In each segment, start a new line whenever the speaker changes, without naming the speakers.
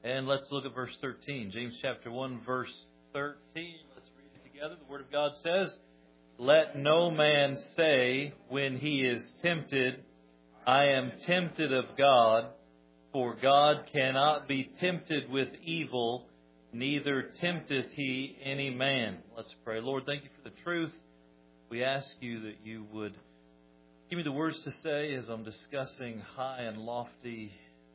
And let's look at verse 13. James chapter 1, verse 13. Let's read it together. The Word of God says, "Let no man say when he is tempted, I am tempted of God, for God cannot be tempted with evil, neither tempteth he any man." Let's pray. Lord, thank you for the truth. We ask you that you would give me the words to say as I'm discussing high and lofty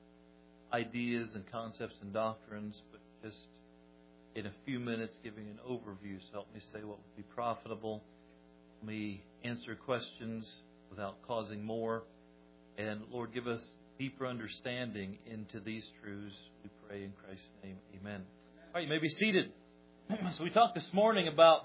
ideas and concepts and doctrines, but just in a few minutes giving an overview. So help me say what would be profitable. Help me answer questions without causing more. And Lord, give us deeper understanding into these truths. We pray in Christ's name. Amen. All right, you may be seated. So we talked this morning about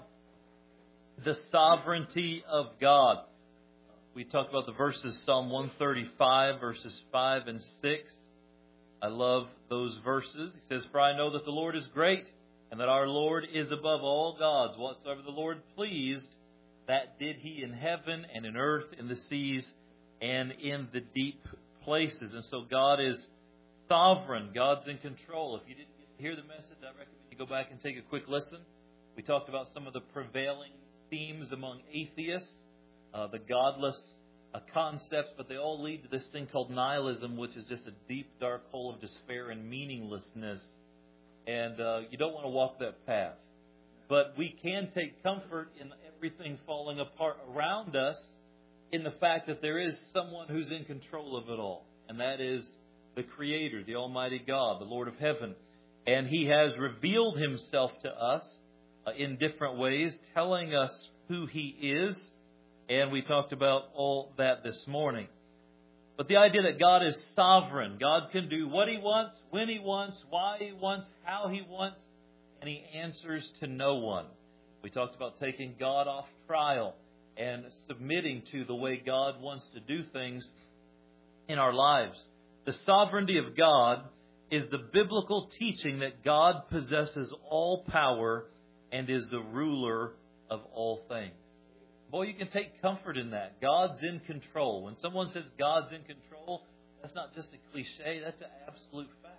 the sovereignty of God. We talked about the verses, Psalm 135, verses 5 and 6. I love those verses. He says, "For I know that the Lord is great, and that our Lord is above all gods. Whatsoever the Lord pleased, that did he in heaven and in earth, in the seas, and in the deep places." And so God is sovereign. God's in control. If you didn't get to hear the message, I recommend you go back and take a quick listen. We talked about some of the prevailing themes among atheists, the godless concepts, but they all lead to this thing called nihilism, which is just a deep, dark hole of despair and meaninglessness. And you don't want to walk that path. But we can take comfort in everything falling apart around us in the fact that there is someone who's in control of it all. And that is the Creator, the Almighty God, the Lord of heaven. And He has revealed Himself to us in different ways, telling us who He is. And we talked about all that this morning. But the idea that God is sovereign, God can do what He wants, when He wants, why He wants, how He wants, and He answers to no one. We talked about taking God off trial and submitting to the way God wants to do things in our lives. The sovereignty of God is the biblical teaching that God possesses all power and is the ruler of all things. Boy, you can take comfort in that. God's in control. When someone says God's in control, that's not just a cliche, that's an absolute fact.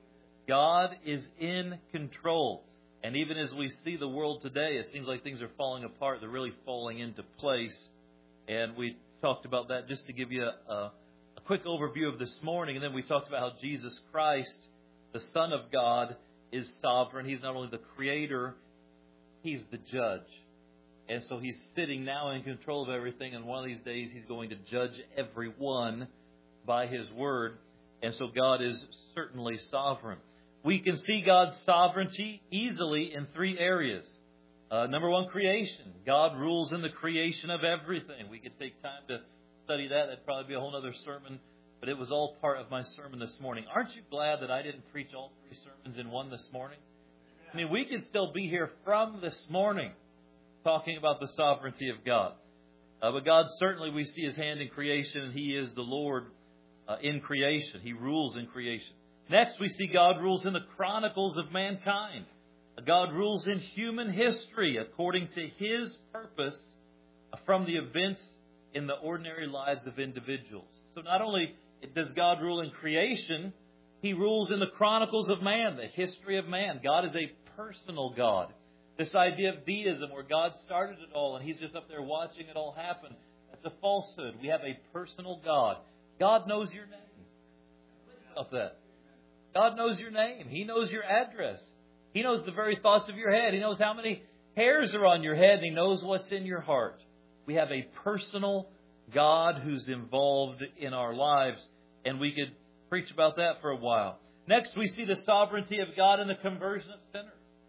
God is in control. And even as we see the world today, it seems like things are falling apart. They're really falling into place. And we talked about that just to give you a quick overview of this morning. And then we talked about how Jesus Christ, the Son of God, is sovereign. He's not only the Creator, He's the Judge. And so He's sitting now in control of everything. And one of these days He's going to judge everyone by His word. And so God is certainly sovereign. We can see God's sovereignty easily in three areas. Number one, creation. God rules in the creation of everything. We could take time to study that. That'd probably be a whole other sermon. But it was all part of my sermon this morning. Aren't you glad that I didn't preach all three sermons in one this morning? I mean, we could still be here from this morning talking about the sovereignty of God. But God, certainly we see His hand in creation, and He is the Lord in creation. He rules in creation. Next, we see God rules in the chronicles of mankind. God rules in human history according to His purpose from the events in the ordinary lives of individuals. So not only does God rule in creation, He rules in the chronicles of man, the history of man. God is a personal God. This idea of deism, where God started it all and He's just up there watching it all happen, that's a falsehood. We have a personal God. God knows your name. Think about that. God knows your name. He knows your address. He knows the very thoughts of your head. He knows how many hairs are on your head, and He knows what's in your heart. We have a personal God who's involved in our lives, and we could preach about that for a while. Next, we see the sovereignty of God in the conversion of sinners.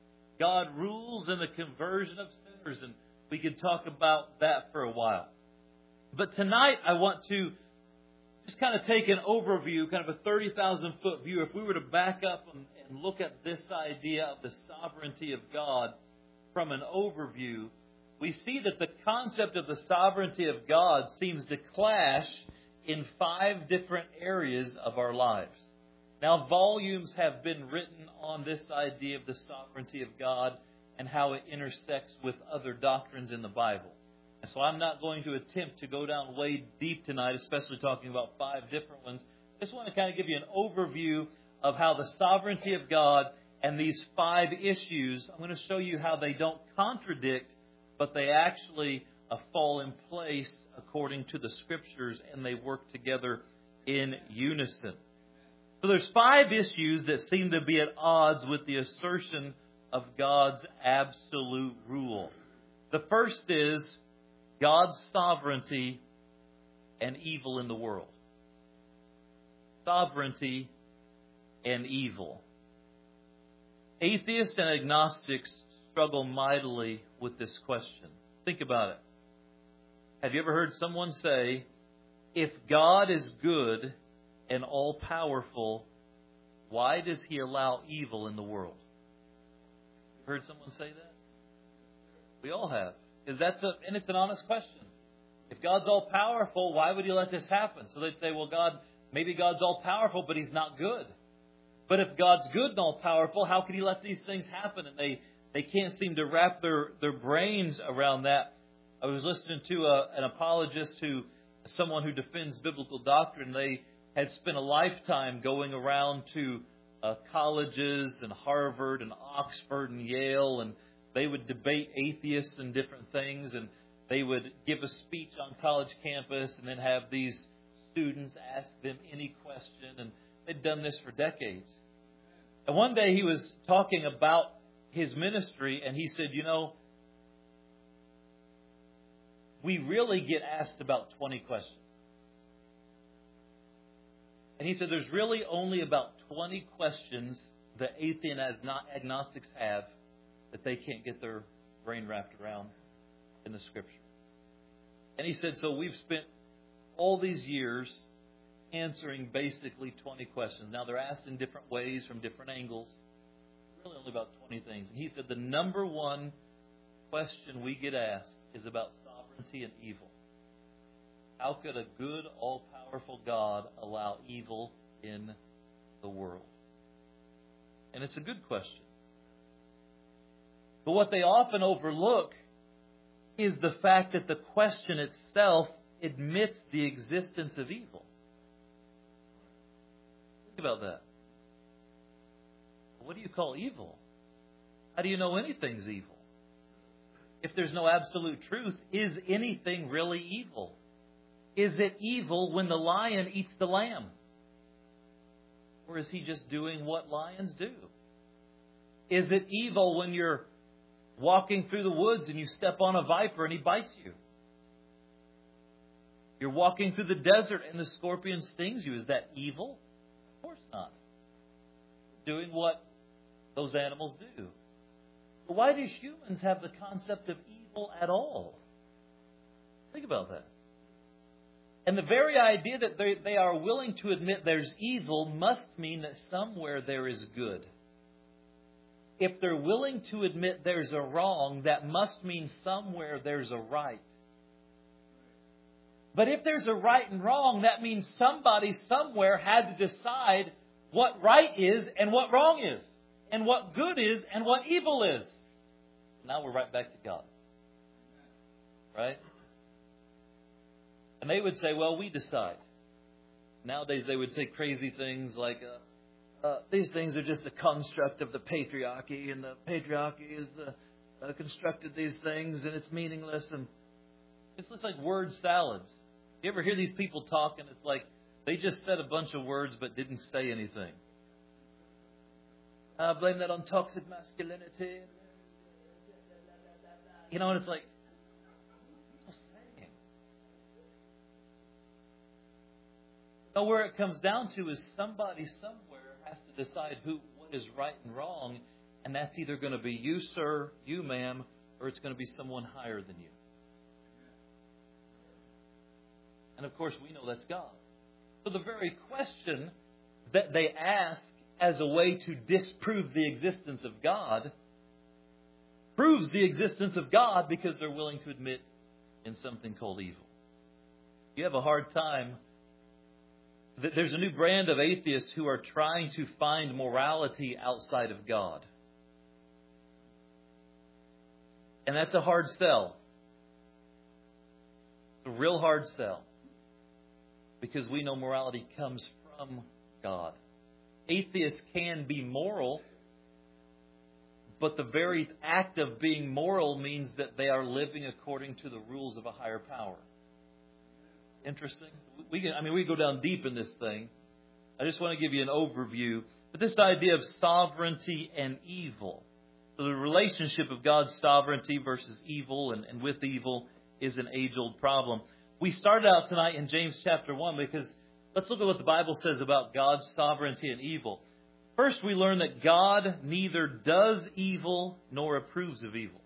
God rules in the conversion of sinners, and we could talk about that for a while. But tonight, I want to just kind of take an overview, kind of a 30,000-foot view. If we were to back up and look at this idea of the sovereignty of God from an overview, we see that the concept of the sovereignty of God seems to clash in 5 different areas of our lives. Now, volumes have been written on this idea of the sovereignty of God and how it intersects with other doctrines in the Bible. And so I'm not going to attempt to go down way deep tonight, especially talking about 5 different ones. I just want to kind of give you an overview of how the sovereignty of God and these 5 issues, I'm going to show you how they don't contradict, but they actually fall in place according to the Scriptures, and they work together in unison. So there's 5 issues that seem to be at odds with the assertion of God's absolute rule. The first is God's sovereignty and evil in the world. Sovereignty and evil. Atheists and agnostics struggle mightily with this question. Think about it. Have you ever heard someone say, if God is good and all-powerful, why does He allow evil in the world? You heard someone say that? We all have. And it's an honest question. If God's all-powerful, why would He let this happen? So they'd say, well, maybe God's all-powerful, but He's not good. But if God's good and all-powerful, how can He let these things happen? And they can't seem to wrap their brains around that. I was listening to an apologist, someone who defends biblical doctrine. They had spent a lifetime going around to colleges and Harvard and Oxford and Yale, and they would debate atheists and different things, and they would give a speech on college campus and then have these students ask them any question, and they'd done this for decades. And one day he was talking about his ministry, and he said, we really get asked about 20 questions. And he said there's really only about 20 questions that atheists and agnostics have that they can't get their brain wrapped around in the Scripture. And he said, so we've spent all these years answering basically 20 questions. Now, they're asked in different ways from different angles. Really only about 20 things. And he said the number one question we get asked is about sovereignty and evil. How could a good, all-powerful God allow evil in the world? And it's a good question. But what they often overlook is the fact that the question itself admits the existence of evil. Think about that. What do you call evil? How do you know anything's evil? If there's no absolute truth, is anything really evil? Is it evil when the lion eats the lamb? Or is he just doing what lions do? Is it evil when you're walking through the woods and you step on a viper and he bites you? You're walking through the desert and the scorpion stings you. Is that evil? Of course not. Doing what those animals do. But why do humans have the concept of evil at all? Think about that. And the very idea that they are willing to admit there's evil must mean that somewhere there is good. If they're willing to admit there's a wrong, that must mean somewhere there's a right. But if there's a right and wrong, that means somebody somewhere had to decide what right is and what wrong is, and what good is and what evil is. Now we're right back to God. Right? And they would say, well, we decide. Nowadays they would say crazy things like, these things are just a construct of the patriarchy, and the patriarchy is constructed these things, and it's meaningless. And it's just like word salads. You ever hear these people talk, and it's like they just said a bunch of words but didn't say anything. I blame that on toxic masculinity. And it's like, no, where it comes down to is somebody somewhere has to decide what is right and wrong, and that's either going to be you, sir, you, ma'am, or it's going to be someone higher than you. And of course, we know that's God. So the very question that they ask as a way to disprove the existence of God proves the existence of God because they're willing to admit in something called evil. You have a hard time. There's a new brand of atheists who are trying to find morality outside of God. And that's a hard sell. It's a real hard sell. Because we know morality comes from God. atheists can be moral, but the very act of being moral means that they are living according to the rules of a higher power. Interesting. We go down deep in this thing. I just want to give you an overview. But this idea of sovereignty and evil. So the relationship of God's sovereignty versus evil and with evil is an age-old problem. We started out tonight in James chapter 1 because let's look at what the Bible says about God's sovereignty and evil. First, we learn that God neither does evil nor approves of evil.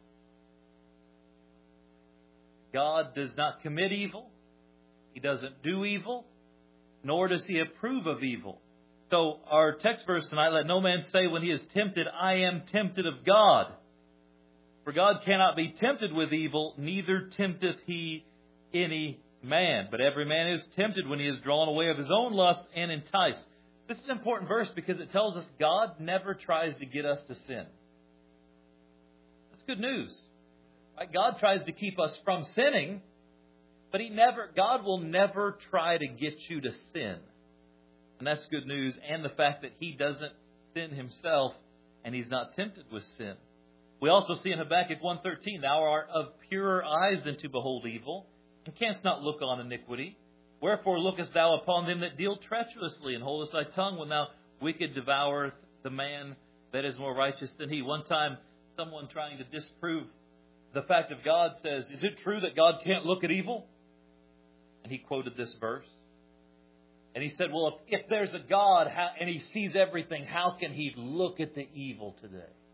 God does not commit evil. He doesn't do evil, nor does He approve of evil. So our text verse tonight, let no man say when he is tempted, I am tempted of God. For God cannot be tempted with evil, neither tempteth He any man. But every man is tempted when he is drawn away of his own lust and enticed. This is an important verse because it tells us God never tries to get us to sin. That's good news. Right? God tries to keep us from sinning, but God will never try to get you to sin. And that's good news. And the fact that He doesn't sin Himself and He's not tempted with sin. We also see in Habakkuk 1:13, thou art of purer eyes than to behold evil, and canst not look on iniquity. Wherefore lookest thou upon them that deal treacherously, and holdest thy tongue when thou wicked devoureth the man that is more righteous than he. One time, someone trying to disprove the fact of God says, is it true that God can't look at evil? And he quoted this verse. And he said, well, if there's a God and He sees everything, how can He look at the evil today?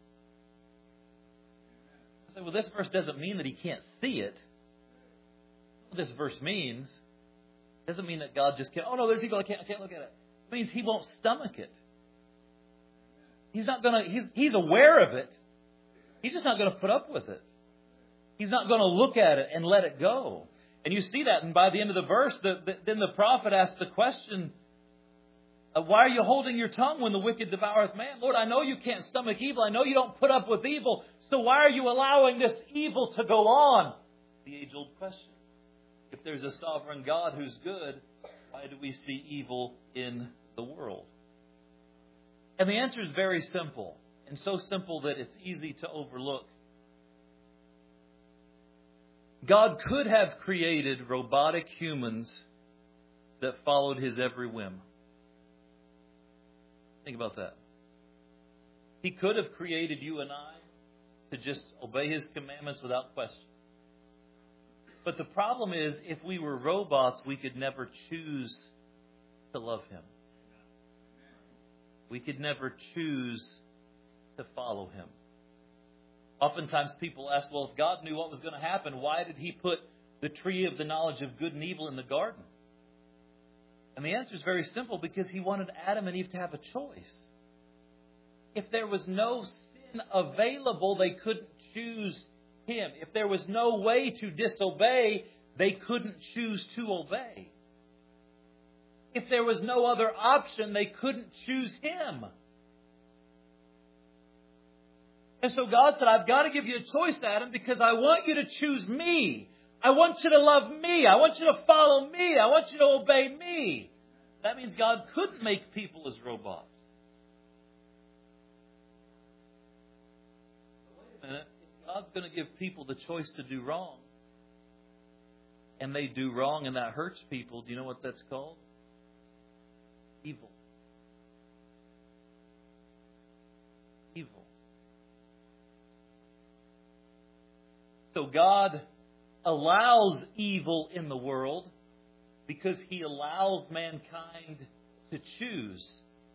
I said, well, this verse doesn't mean that He can't see it. What this verse means doesn't mean that God just can't, oh no, there's evil, I can't look at it. It means He won't stomach it. He's aware of it. He's just not going to put up with it. He's not going to look at it and let it go. And you see that, and by the end of the verse, then the prophet asks the question, why are you holding your tongue when the wicked devoureth man? Lord, I know you can't stomach evil. I know you don't put up with evil. So why are you allowing this evil to go on? The age-old question. If there's a sovereign God who's good, why do we see evil in the world? And the answer is very simple, and so simple that it's easy to overlook. God could have created robotic humans that followed His every whim. Think about that. He could have created you and I to just obey His commandments without question. But the problem is, if we were robots, we could never choose to love Him. We could never choose to follow Him. Oftentimes people ask, well, if God knew what was going to happen, why did He put the tree of the knowledge of good and evil in the garden? And the answer is very simple, because He wanted Adam and Eve to have a choice. If there was no sin available, they couldn't choose Him. If there was no way to disobey, they couldn't choose to obey. If there was no other option, they couldn't choose Him. And so God said, I've got to give you a choice, Adam, because I want you to choose me. I want you to love me. I want you to follow me. I want you to obey me. That means God couldn't make people as robots. Wait a minute. If God's going to give people the choice to do wrong, and they do wrong and that hurts people, do you know what that's called? Evil. Evil. So God allows evil in the world because He allows mankind to choose.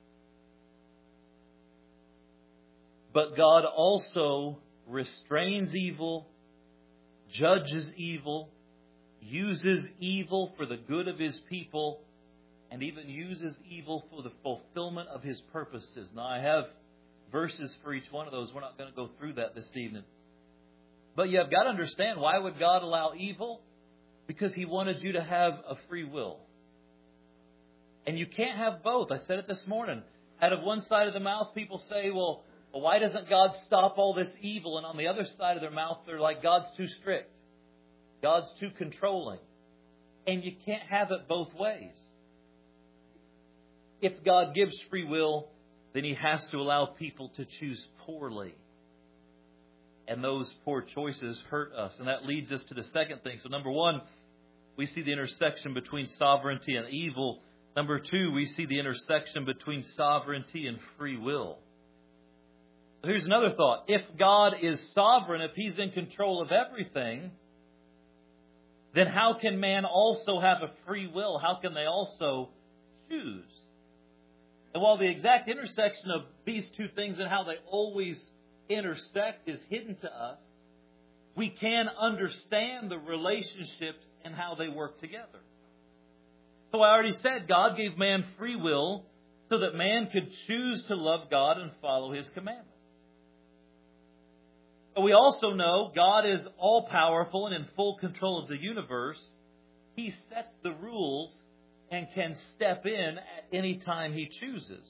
But God also restrains evil, judges evil, uses evil for the good of His people, and even uses evil for the fulfillment of His purposes. Now, I have verses for each one of those. We're not going to go through that this evening. But you have got to understand, why would God allow evil? Because He wanted you to have a free will. And you can't have both. I said it this morning. Out of one side of the mouth, people say, well, why doesn't God stop all this evil? And on the other side of their mouth, they're like, God's too strict. God's too controlling. And you can't have it both ways. If God gives free will, then He has to allow people to choose poorly. And those poor choices hurt us. And that leads us to the second thing. So number one, we see the intersection between sovereignty and evil. Number two, we see the intersection between sovereignty and free will. Here's another thought. If God is sovereign, if He's in control of everything, then how can man also have a free will? How can they also choose? And while the exact intersection of these two things and how they always intersect is hidden to us, we can understand the relationships and how they work together. So I already said God gave man free will so that man could choose to love God and follow His commandments. But we also know God is all-powerful and in full control of the universe. He sets the rules and can step in at any time He chooses.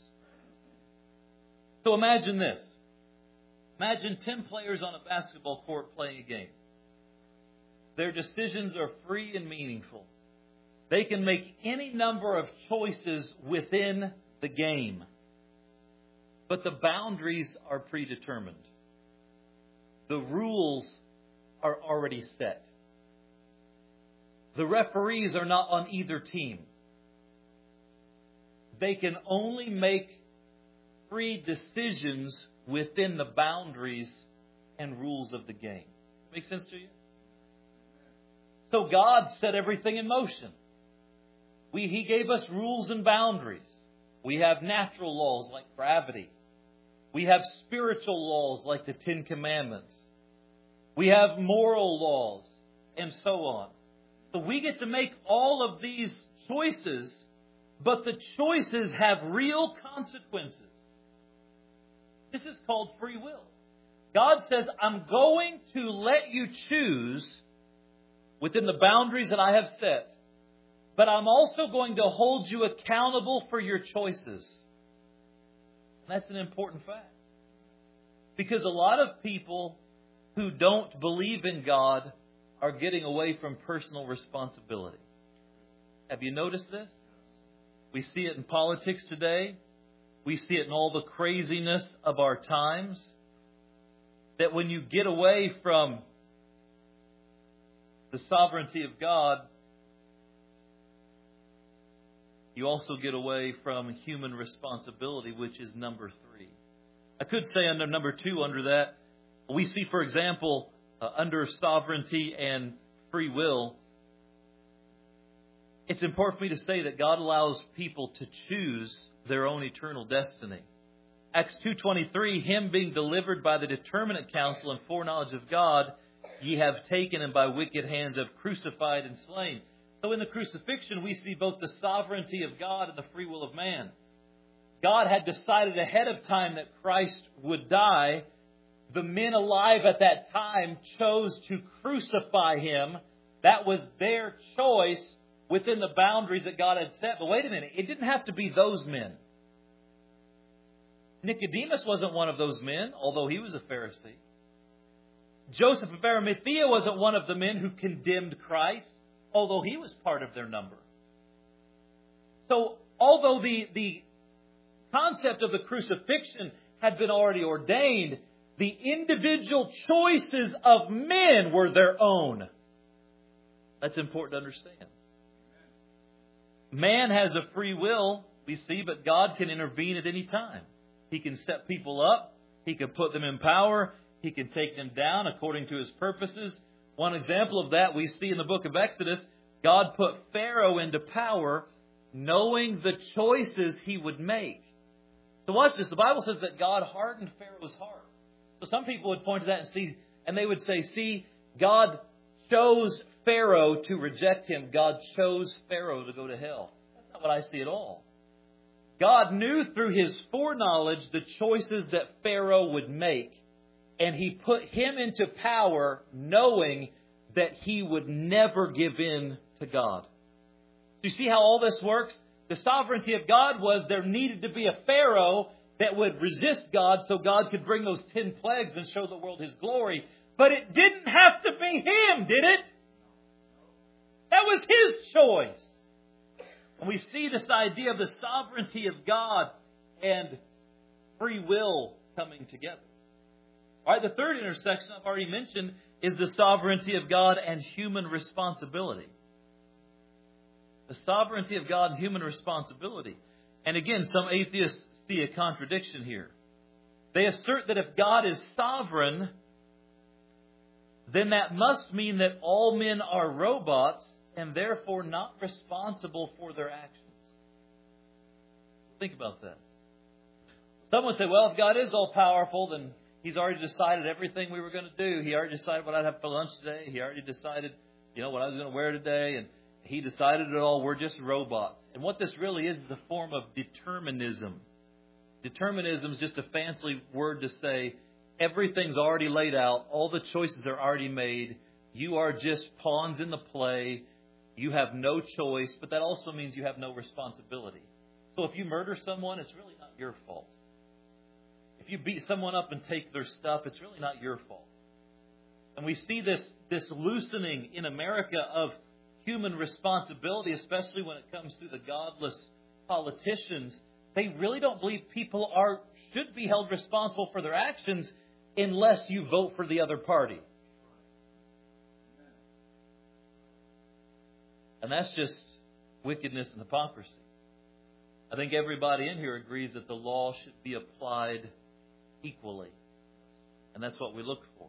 So imagine this. Imagine 10 players on a basketball court playing a game. Their decisions are free and meaningful. They can make any number of choices within the game. But the boundaries are predetermined. The rules are already set. The referees are not on either team. They can only make free decisions within the boundaries and rules of the game. Make sense to you? So God set everything in motion. He gave us rules and boundaries. We have natural laws like gravity. We have spiritual laws like the Ten Commandments. We have moral laws and so on. So we get to make all of these choices, but the choices have real consequences. This is called free will. God says, I'm going to let you choose within the boundaries that I have set, but I'm also going to hold you accountable for your choices. That's an important fact. Because a lot of people who don't believe in God are getting away from personal responsibility. Have you noticed this? We see it in politics today. We see it in all the craziness of our times. That when you get away from the sovereignty of God, you also get away from human responsibility, which is number 3. I could say under number 2 under that, we see, for example, under sovereignty and free will, it's important for me to say that God allows people to choose their own eternal destiny. Acts 2:23, Him being delivered by the determinate counsel and foreknowledge of God, ye have taken and by wicked hands have crucified and slain. So in the crucifixion, we see both the sovereignty of God and the free will of man. God had decided ahead of time that Christ would die. The men alive at that time chose to crucify Him. That was their choice within the boundaries that God had set. But wait a minute, it didn't have to be those men. Nicodemus wasn't one of those men, although he was a Pharisee. Joseph of Arimathea wasn't one of the men who condemned Christ, although he was part of their number. So, although the concept of the crucifixion had been already ordained, the individual choices of men were their own. That's important to understand. Man has a free will, we see, but God can intervene at any time. He can set people up. He can put them in power. He can take them down according to His purposes. One example of that we see in the book of Exodus. God put Pharaoh into power knowing the choices he would make. So watch this. The Bible says that God hardened Pharaoh's heart. So some people would point to that and they would say, see, God chose Pharaoh to reject Him. God chose Pharaoh to go to hell. That's not what I see at all. God knew through His foreknowledge the choices that Pharaoh would make. And He put him into power knowing that he would never give in to God. Do you see how all this works? The sovereignty of God was there needed to be a Pharaoh that would resist God so God could bring those 10 plagues and show the world His glory. But it didn't have to be him, did it? That was His choice. And we see this idea of the sovereignty of God and free will coming together. All right, the third intersection I've already mentioned is the sovereignty of God and human responsibility. The sovereignty of God and human responsibility. And again, some atheists see a contradiction here. They assert that if God is sovereign, then that must mean that all men are robots and therefore not responsible for their actions. Think about that. Some would say, well, if God is all-powerful, then He's already decided everything we were going to do. He already decided what I'd have for lunch today. He already decided, what I was going to wear today. And He decided it all. We're just robots. And what this really is a form of determinism. Determinism is just a fancy word to say everything's already laid out. All the choices are already made. You are just pawns in the play. You have no choice. But that also means you have no responsibility. So if you murder someone, it's really not your fault. If you beat someone up and take their stuff, it's really not your fault. And we see this loosening in America of human responsibility, especially when it comes to the godless politicians. They really don't believe people should be held responsible for their actions unless you vote for the other party. And that's just wickedness and hypocrisy. I think everybody in here agrees that the law should be applied equally. And that's what we look for.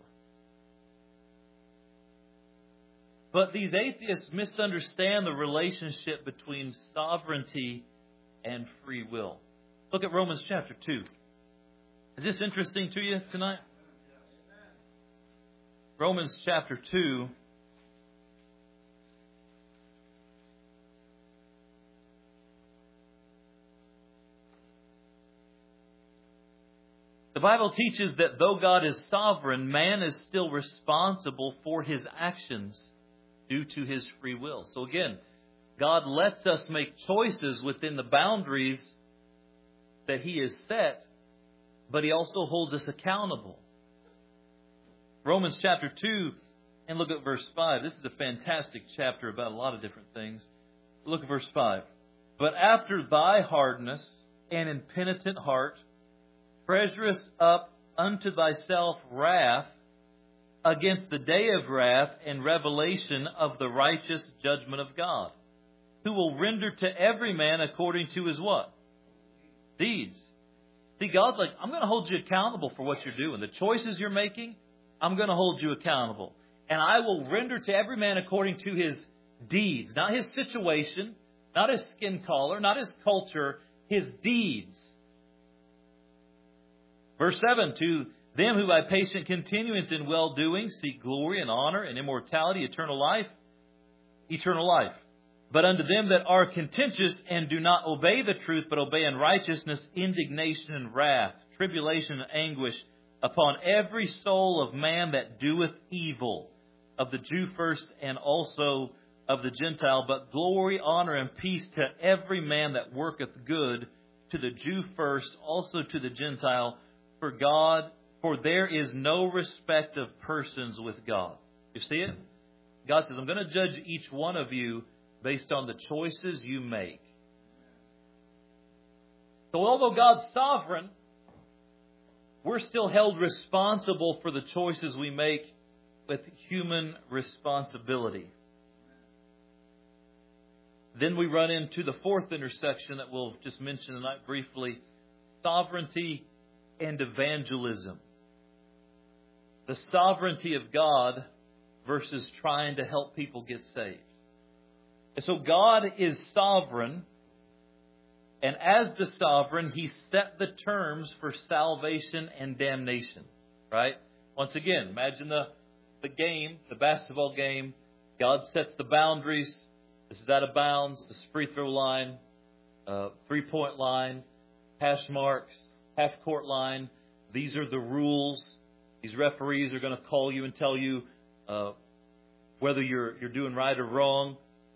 But these atheists misunderstand the relationship between sovereignty and free will. Look at Romans chapter 2. Is this interesting to you tonight? Romans chapter 2. The Bible teaches that though God is sovereign, man is still responsible for his actions due to his free will. So again, God lets us make choices within the boundaries that He has set, but He also holds us accountable. Romans chapter 2, and look at verse 5. This is a fantastic chapter about a lot of different things. Look at verse 5. But after thy hardness and impenitent heart, treasurest up unto thyself wrath against the day of wrath and revelation of the righteous judgment of God, who will render to every man according to his what? Deeds. See, God's like, I'm going to hold you accountable for what you're doing. The choices you're making, I'm going to hold you accountable. And I will render to every man according to his deeds. Not his situation, not his skin color, not his culture, his deeds. Verse 7, to them who by patient continuance in well-doing seek glory and honor and immortality, eternal life. But unto them that are contentious and do not obey the truth, but obey unrighteousness, indignation and wrath, tribulation and anguish upon every soul of man that doeth evil, of the Jew first and also of the Gentile. But glory, honor, and peace to every man that worketh good, to the Jew first, also to the Gentile. For there is no respect of persons with God. You see it? God says, I'm going to judge each one of you based on the choices you make. So although God's sovereign, we're still held responsible for the choices we make with human responsibility. Then we run into the fourth intersection that we'll just mention tonight briefly. Sovereignty and evangelism. The sovereignty of God versus trying to help people get saved. And so God is sovereign, and as the sovereign, He set the terms for salvation and damnation. Right? Once again, imagine the game, the basketball game. God sets the boundaries. This is out of bounds. This is free throw line, 3-point line, hash marks, half court line. These are the rules. These referees are going to call you and tell you whether you're doing right or wrong.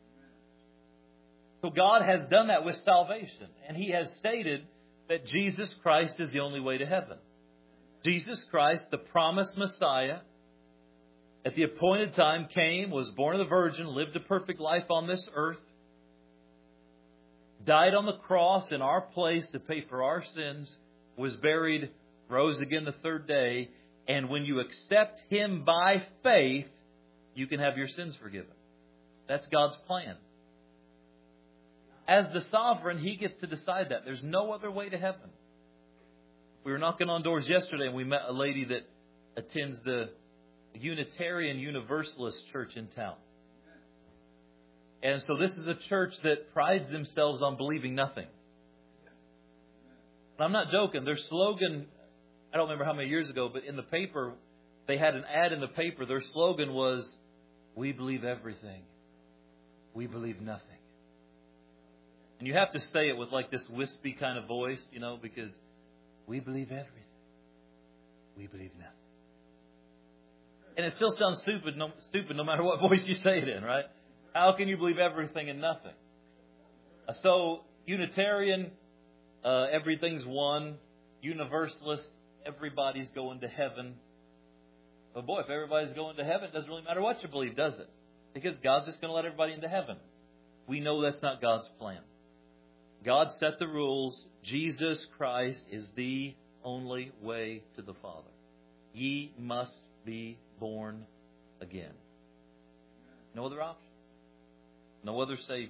So God has done that with salvation. And He has stated that Jesus Christ is the only way to heaven. Jesus Christ, the promised Messiah, at the appointed time came, was born of the Virgin, lived a perfect life on this earth, died on the cross in our place to pay for our sins, was buried, rose again the third day, and when you accept Him by faith, you can have your sins forgiven. That's God's plan. As the sovereign, He gets to decide that. There's no other way to heaven. We were knocking on doors yesterday, and we met a lady that attends the Unitarian Universalist church in town. And so this is a church that prides themselves on believing nothing. And I'm not joking. Their slogan, I don't remember how many years ago, but in the paper, they had an ad in the paper. Their slogan was, "We believe everything. We believe nothing." And you have to say it with like this wispy kind of voice, because we believe everything. We believe nothing. And it still sounds stupid no matter what voice you say it in, right? How can you believe everything and nothing? So, Unitarian, everything's one. Universalist, everybody's going to heaven. But boy, if everybody's going to heaven, it doesn't really matter what you believe, does it? Because God's just going to let everybody into heaven. We know that's not God's plan. God set the rules. Jesus Christ is the only way to the Father. Ye must be born again. No other option. No other Savior.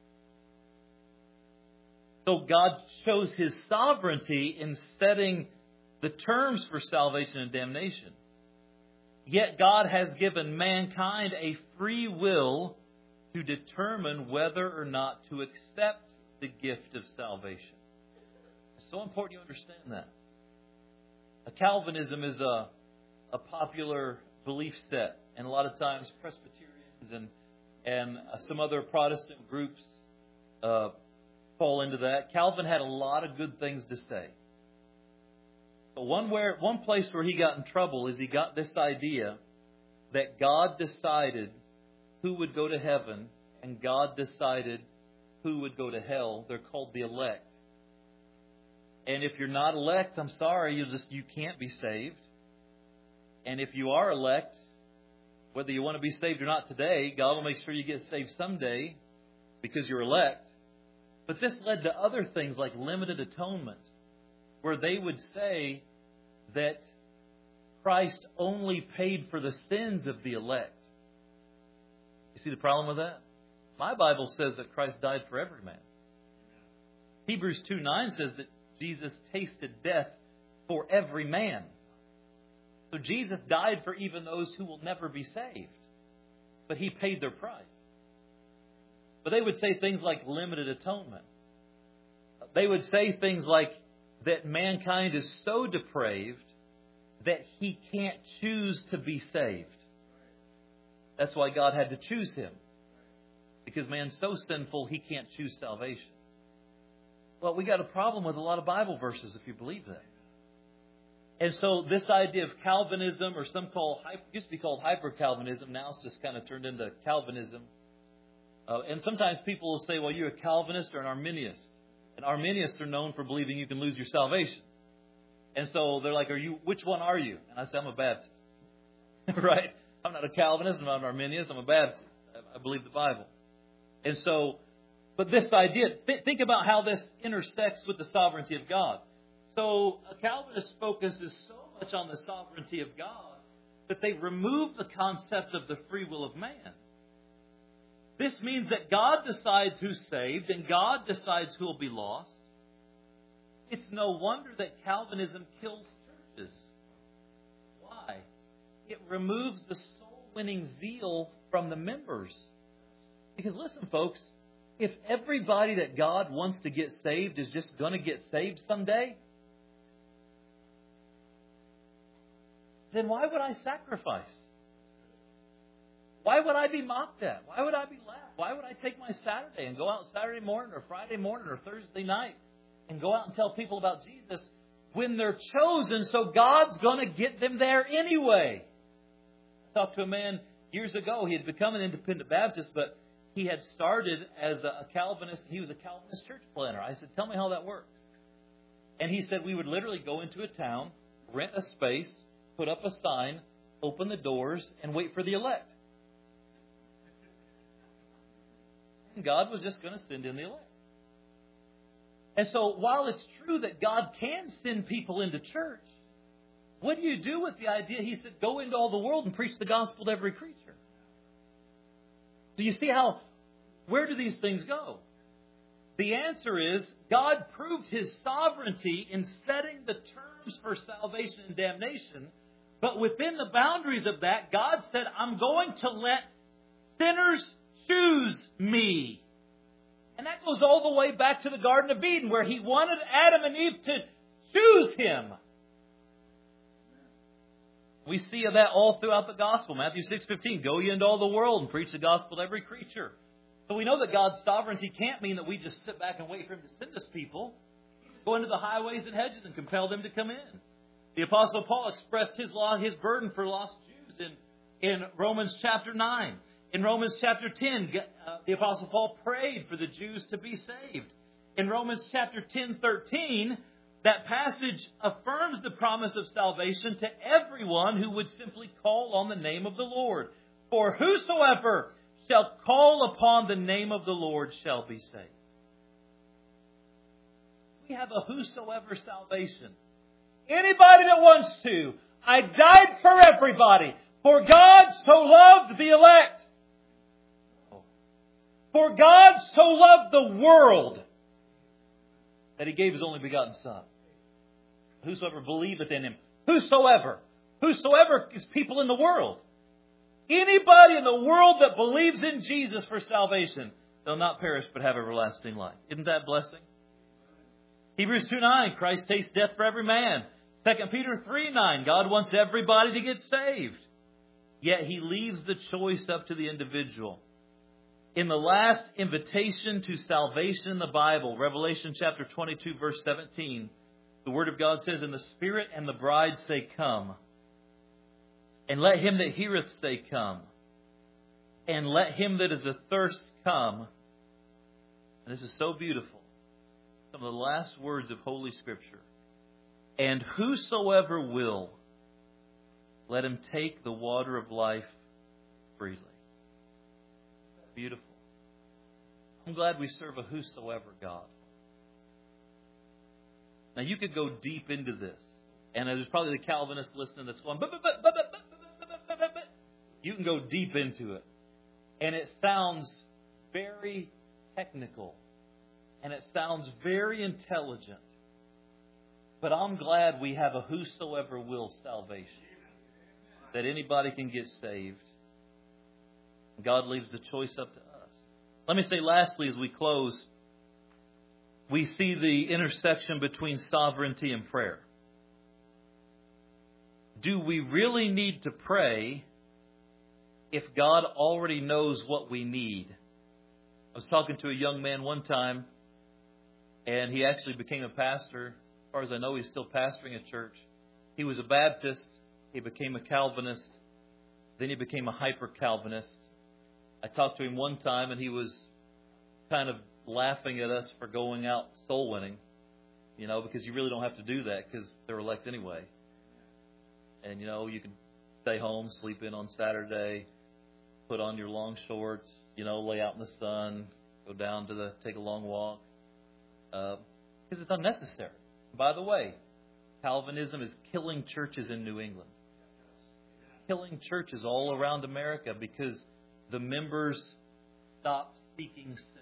So God shows His sovereignty in setting the terms for salvation and damnation. Yet God has given mankind a free will to determine whether or not to accept the gift of salvation. It's so important you understand that. Calvinism is a popular belief set, and a lot of times Presbyterians and some other Protestant groups fall into that. Calvin had a lot of good things to say. But one place where he got in trouble is he got this idea that God decided who would go to heaven and God decided who would go to hell. They're called the elect. And if you're not elect, I'm sorry, you can't be saved. And if you are elect, whether you want to be saved or not today, God will make sure you get saved someday because you're elect. But this led to other things like limited atonement, where they would say that Christ only paid for the sins of the elect. You see the problem with that? My Bible says that Christ died for every man. Hebrews 2:9 says that Jesus tasted death for every man. So Jesus died for even those who will never be saved. But He paid their price. But they would say things like limited atonement. They would say things like that mankind is so depraved that he can't choose to be saved. That's why God had to choose him. Because man's so sinful, he can't choose salvation. Well, we got a problem with a lot of Bible verses if you believe that. And so this idea of Calvinism, or some used to be called hyper-Calvinism, now it's just kind of turned into Calvinism. And sometimes people will say, well, you're a Calvinist or an Arminianist. And Arminianists are known for believing you can lose your salvation. And so they're like, which one are you? And I say, I'm a Baptist. Right? I'm not a Calvinist, I'm not an Arminianist, I'm a Baptist. I believe the Bible. And so, but this idea, think about how this intersects with the sovereignty of God. So a Calvinist focuses so much on the sovereignty of God that they remove the concept of the free will of man. This means that God decides who's saved and God decides who will be lost. It's no wonder that Calvinism kills churches. Why? It removes the soul-winning zeal from the members. Because listen, folks, if everybody that God wants to get saved is just going to get saved someday, then why would I sacrifice? Why would I be mocked at? Why would I be laughed? Why would I take my Saturday and go out Saturday morning or Friday morning or Thursday night and go out and tell people about Jesus when they're chosen so God's going to get them there anyway? I talked to a man years ago. He had become an independent Baptist, but he had started as a Calvinist. He was a Calvinist church planner. I said, tell me how that works. And he said we would literally go into a town, rent a space, put up a sign, open the doors, and wait for the elect. And God was just going to send in the elect. And so while it's true that God can send people into church, what do you do with the idea? He said, go into all the world and preach the gospel to every creature. Do you see where do these things go? The answer is God proved His sovereignty in setting the terms for salvation and damnation. But within the boundaries of that, God said, I'm going to let sinners choose me. And that goes all the way back to the Garden of Eden, where He wanted Adam and Eve to choose Him. We see that all throughout the gospel. Matthew 6:15, go ye into all the world and preach the gospel to every creature. So we know that God's sovereignty can't mean that we just sit back and wait for Him to send us people. Go into the highways and hedges and compel them to come in. The Apostle Paul expressed his burden for lost Jews in Romans chapter 9. In Romans chapter 10, the Apostle Paul prayed for the Jews to be saved. In Romans chapter 10:13, that passage affirms the promise of salvation to everyone who would simply call on the name of the Lord. For whosoever shall call upon the name of the Lord shall be saved. We have a whosoever salvation. Anybody that wants to. I died for everybody. For God so loved the elect. For God so loved the world that He gave His only begotten Son. Whosoever believeth in Him. Whosoever. Whosoever is people in the world. Anybody in the world that believes in Jesus for salvation, they'll not perish but have everlasting life. Isn't that a blessing? Hebrews 2:9, Christ tastes death for every man. 2 Peter 3:9, God wants everybody to get saved. Yet He leaves the choice up to the individual. In the last invitation to salvation in the Bible, Revelation chapter 22, verse 17, the Word of God says, and the Spirit and the bride say, come. And let him that heareth say, come. And let him that is athirst come. And this is so beautiful. Some of the last words of Holy Scripture. And whosoever will, let him take the water of life freely. Beautiful. I'm glad we serve a whosoever God. Now you could go deep into this. And there's probably the Calvinist listening that's going, but. You can go deep into it. And it sounds very technical. And it sounds very intelligent. But I'm glad we have a whosoever will salvation. That anybody can get saved. God leaves the choice up to us. Let me say lastly as we close, we see the intersection between sovereignty and prayer. Do we really need to pray if God already knows what we need? I was talking to a young man one time, and he actually became a pastor. As far as I know, he's still pastoring a church. He was a Baptist. He became a Calvinist. Then he became a hyper-Calvinist. I talked to him one time, and he was kind of laughing at us for going out soul winning, because you really don't have to do that because they're elect anyway. And, you can stay home, sleep in on Saturday, put on your long shorts, lay out in the sun, go down to take a long walk. Because it's unnecessary. By the way, Calvinism is killing churches in New England. Killing churches all around America because the members stop seeking sinners.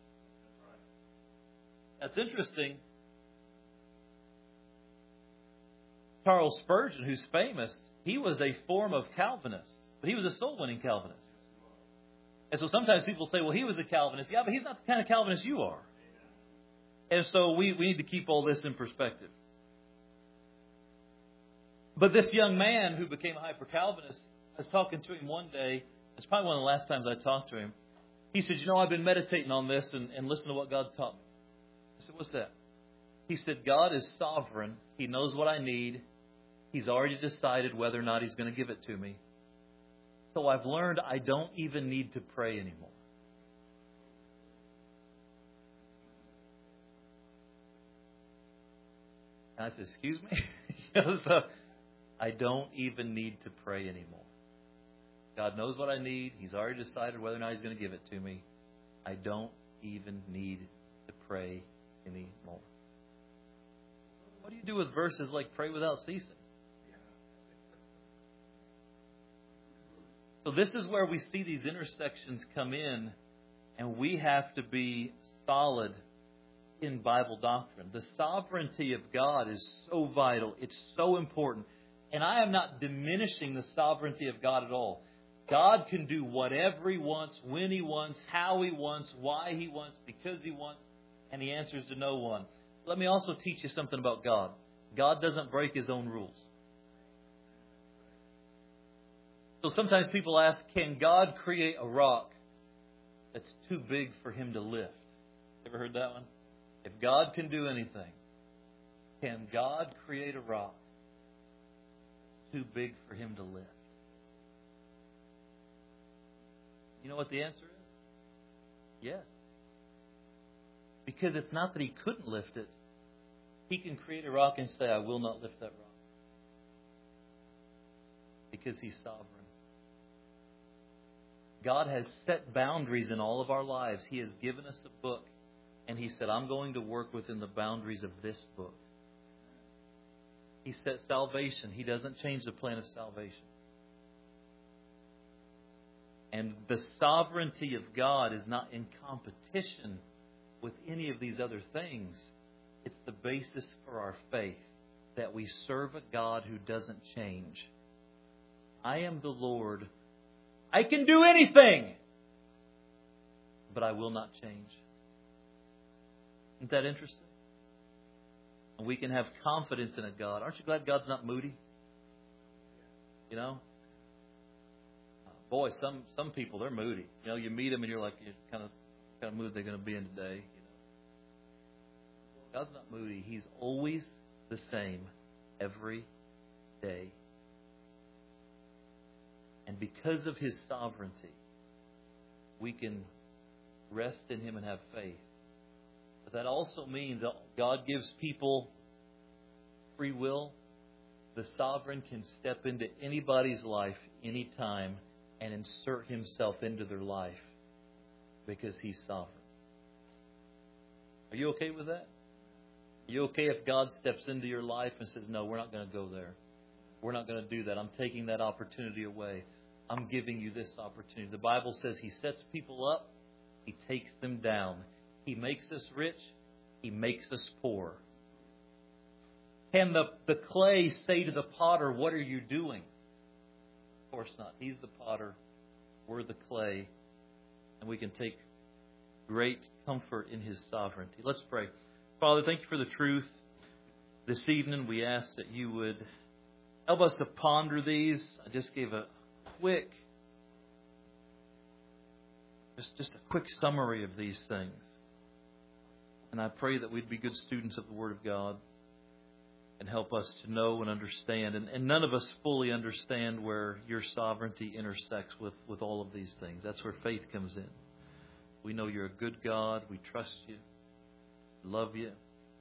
That's interesting. Charles Spurgeon, who's famous, he was a form of Calvinist, but he was a soul-winning Calvinist. And so sometimes people say, well, he was a Calvinist. Yeah, but he's not the kind of Calvinist you are. And so we need to keep all this in perspective. But this young man who became a hyper-Calvinist, I was talking to him one day. It's probably one of the last times I talked to him. He said, I've been meditating on this and listening to what God taught me. I said, what's that? He said, God is sovereign. He knows what I need. He's already decided whether or not He's going to give it to me. So I've learned I don't even need to pray anymore. And I said, excuse me? So I don't even need to pray anymore. God knows what I need. He's already decided whether or not He's going to give it to me. I don't even need to pray anymore. What do you do with verses like pray without ceasing? So this is where we see these intersections come in, and we have to be solid in Bible doctrine. The sovereignty of God is so vital. It's so important. And I am not diminishing the sovereignty of God at all. God can do whatever He wants, when He wants, how He wants, why He wants, because He wants, and He answers to no one. Let me also teach you something about God. God doesn't break His own rules. So sometimes people ask, can God create a rock that's too big for Him to lift? Ever heard that one? If God can do anything, can God create a rock too big for Him to lift? You know what the answer is? Yes. Because it's not that He couldn't lift it. He can create a rock and say, I will not lift that rock. Because He's sovereign. God has set boundaries in all of our lives. He has given us a book. And He said, I'm going to work within the boundaries of this book. He set salvation. He doesn't change the plan of salvation. And the sovereignty of God is not in competition with any of these other things. It's the basis for our faith, that we serve a God who doesn't change. I am the Lord. I can do anything, but I will not change. Isn't that interesting? And we can have confidence in a God. Aren't you glad God's not moody? You know? Boy, some people, they're moody. You know, you meet them and you're like, what kind of mood they're going to be in today. You know? God's not moody. He's always the same every day. And because of His sovereignty, we can rest in Him and have faith. But that also means that God gives people free will. The sovereign can step into anybody's life anytime and insert Himself into their life because He's sovereign. Are you okay with that? Are you okay if God steps into your life and says, no, we're not going to go there. We're not going to do that. I'm taking that opportunity away. I'm giving you this opportunity. The Bible says He sets people up. He takes them down. He makes us rich. He makes us poor. Can the clay say to the potter, what are you doing? Of course not. He's the potter. We're the clay. And we can take great comfort in His sovereignty. Let's pray. Father, thank You for the truth. This evening we ask that You would help us to ponder these. I just gave a quick, just a quick summary of these things. And I pray that we'd be good students of the Word of God and help us to know and understand. And none of us fully understand where Your sovereignty intersects with all of these things. That's where faith comes in. We know You're a good God. We trust You. Love You.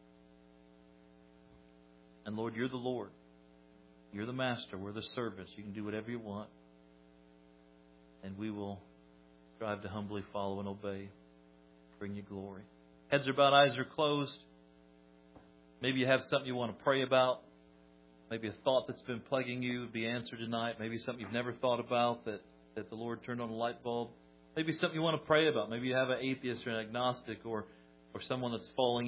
And Lord, You're the Lord. You're the master. We're the servants. You can do whatever You want. And we will strive to humbly follow and obey. Bring You glory. Heads are bowed, eyes are closed. Maybe you have something you want to pray about. Maybe a thought that's been plaguing you would be answered tonight. Maybe something you've never thought about that the Lord turned on a light bulb. Maybe something you want to pray about. Maybe you have an atheist or an agnostic or someone that's falling